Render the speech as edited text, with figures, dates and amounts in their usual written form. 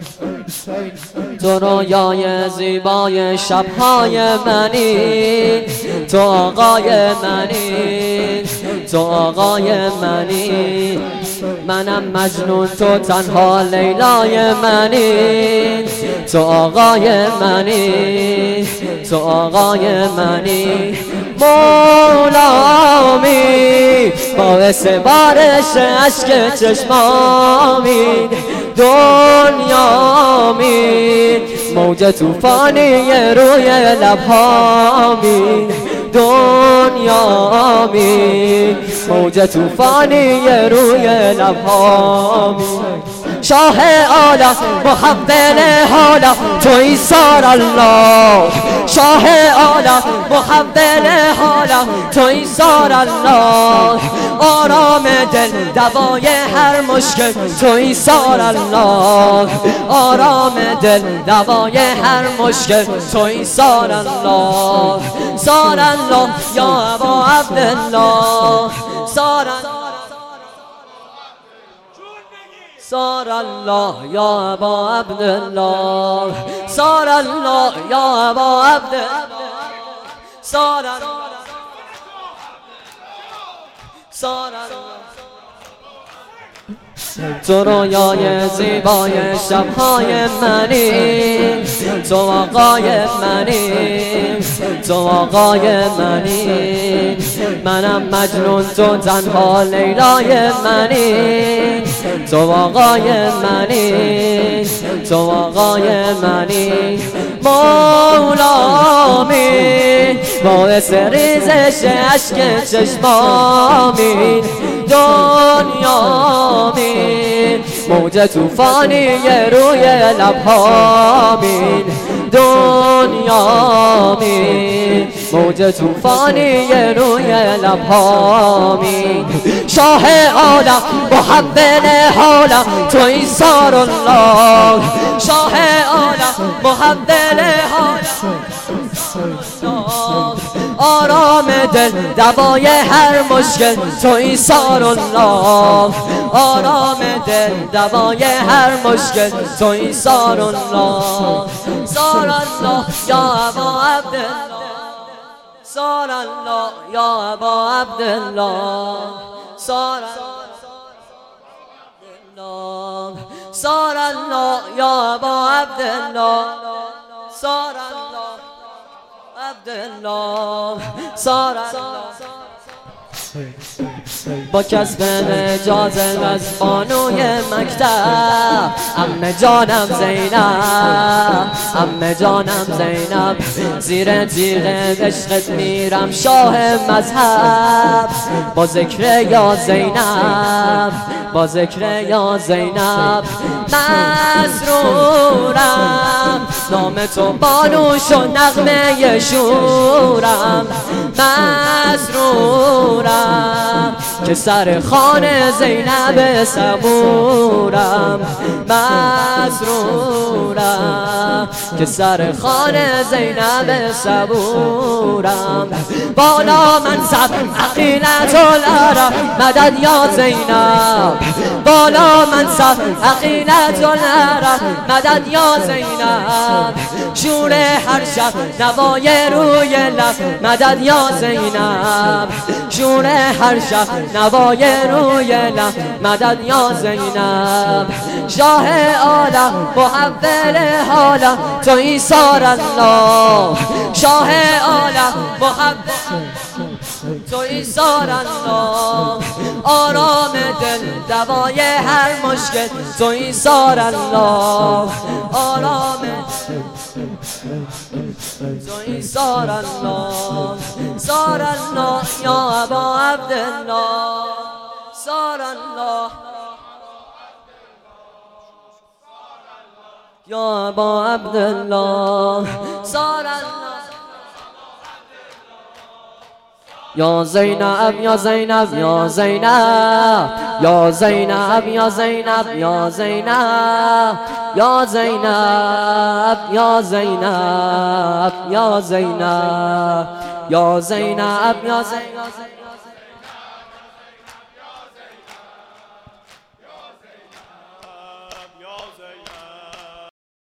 تو رویای زیبای شبهای منی، تو آقای منی، تو آقای منی. منم مجنون، تو تنها لیلای منی، تو آقای منی، تو آقای منی. مولامی باعث بارش اشک چشمامی، دنیامی موج توفانی روی لبهامی، دنیامی موج توفانی روی لبهامی. شاه عالم محول حالم تویی سار الله، شاه عالم محول حالم تویی سار الله. آرام دل دوای هر مشکل تویی سار الله، آرام دل دوای هر مشکل تویی سار الله. سار الله یا ابا عبدالله، سار سار الله یا ابا عبدالله، سار الله یا ابا عبدالله، سار سار تو رویای زیبای شبهای منی، تو آقای منی، تو آقای منی. منم مجنون، تو تنها لیلای منی، تو آقای منی، تو آقای منی. مولامی باعث ریزش اشک چشمامی، دنیامی موج توفانی روی لبهامی، دنیامی موج توفانی روی لبهامی. شاه عالم محول حالم تویی سار الله، شاه عالم محول حالم آرام دل دوای هر مشکل تویی سار الله، آرام دل دوای هر مشکل تویی سار الله. سار الله یا ابا عبدالله، سار الله یا ابا عبدالله، سار الله، سار الله یا ابا عبدالله، سار الله عبدالله، سار با کسب اجازه از بانوی مکتب، عمه جانم زینب، عمه جانم زینب. زیر تیغ عشقت میرم شاه مذهب، با ذکر یا زینب، با ذکر یا زینب. مسرورم نام تو بانوش و نغمه شورم، مسرورم که سر خانه زینب صبورم، مسرورم که سر خانه زینب صبورم. بالا منصب عقیلة العرب مدد یا زینب، بالا منصب عقیلة العرب مدد یا زینب. شور هر شب نوای روی لب مدد یا زینب، شور هر شب نوای روی لب مدد یا زینب. شاه عالم محول حالم تویی سار الله، شاه عالم محول تویی سار الله. آرام دل دوای هر مشکل تویی سار الله، آرام تویی سار الله، سار الله یا ابا عبدالله، سار الله یا ابا عبدالله، سار الله یا زینب یا زینب یا زینب یا زینب یا زینب یا زینب یا زینب یا زینب یا زینب یا زینب یا زینب